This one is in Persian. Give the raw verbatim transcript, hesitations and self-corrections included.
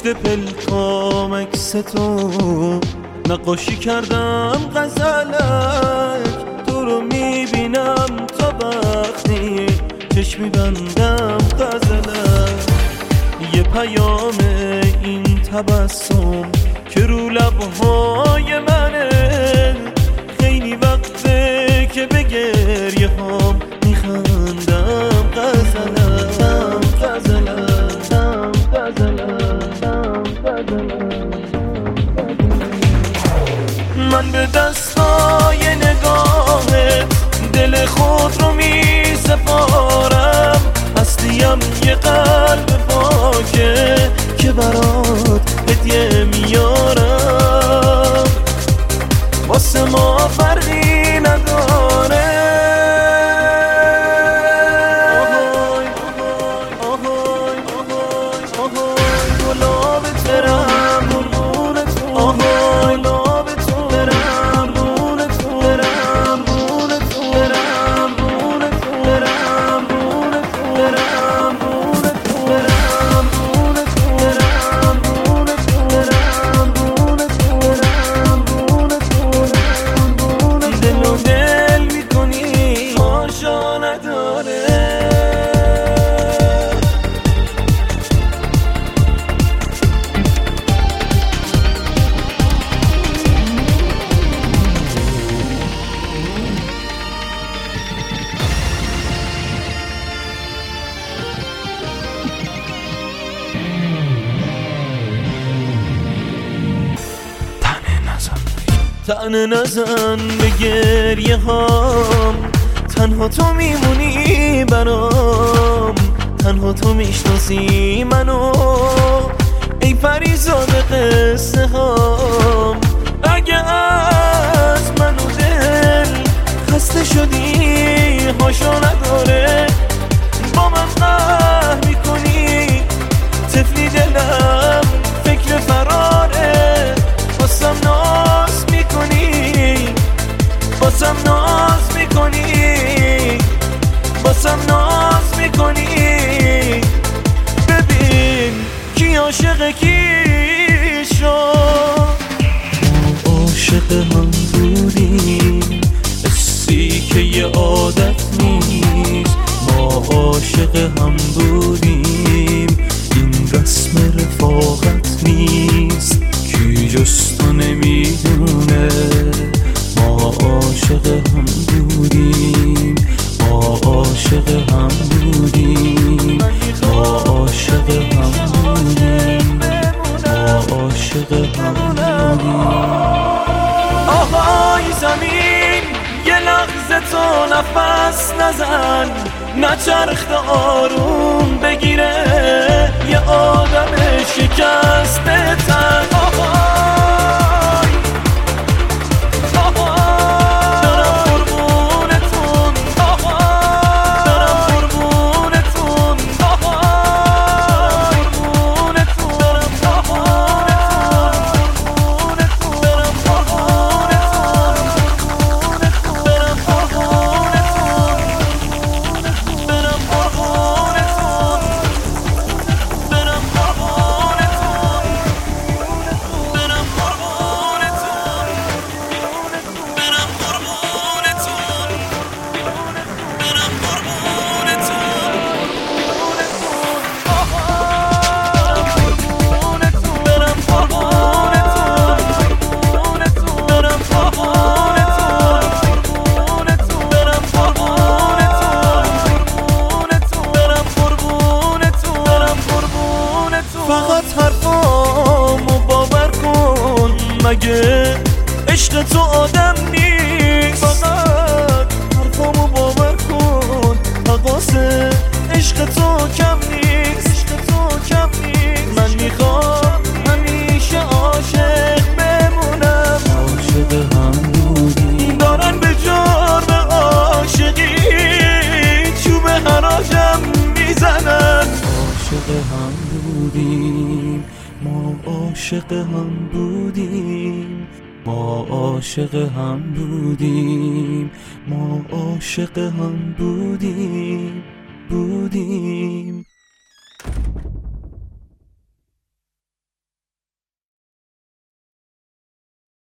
پشت پلکام عکس تو نقاشی کردم غزلک، تو رو میبینم تا وقتی چشم میبندم غزلک. یه پیام این تبسم که رو لبهای منه، خیلی وقته که به گریه هام میخندم غزلم غزلم غزلم غزلم. من به دستای نگاهت دل خود رو میسپارم، هستیم یه قلب پاکه که برات هدیه میارم، واسه ما فرقی نداره. آهای آهای آهای آهای گلاب ترم قربون تو، آهای گلاب تو برم قربون تو، برم قربون تو، برم قربون تو، برم قربون تو، برم قربون تو، برم قربون تو، برم قربون تو، برم قربون تو، برم قربون تو، برم قربون تو. دل و دل میکنی آشا نداره. تنه نزن به گریه هام، تنها تو میمونی برام، تنها تو میشناسی منو ای پریزاد قصه هام. اگه از منو دل خسته شدی هاشا نداره، با من قهر میکنی طفلی دلم فکر فراره، واسم ناز میکنی واسم ناز میکنی واسم ناز میکنی. ببین کی عاشق کی شد، ما عاشق هم بودیم، حسی که یه عادت نیست، ما عاشق هم بودیم، این رسم رفاقت نیست، کی جز تو نمیدونه. ما عاشق هم بودیم، ما عاشق هم بودیم، ما عاشق هم بودیم، ما عاشق هم بودیم. آهای زمین یه لحظه تو نفس نزن، نچرخ آروم بگیره یه آدم شکسته تن. فقط حرفامو باور کن، مگه عشق تو آدم نیست. فقط حرفامو باور کن، حواس عشق تو کم نیست، عشق تو کم نیست. من میخوام همیشه عاشق بمونم، عاشق هم بودیم، دارن به جرم عاشقی چوب حراجم میزنن. عاشق هم بودیم، ما عاشق هم بودیم، ما عاشق هم بودیم، ما عاشق هم بودیم بودیم.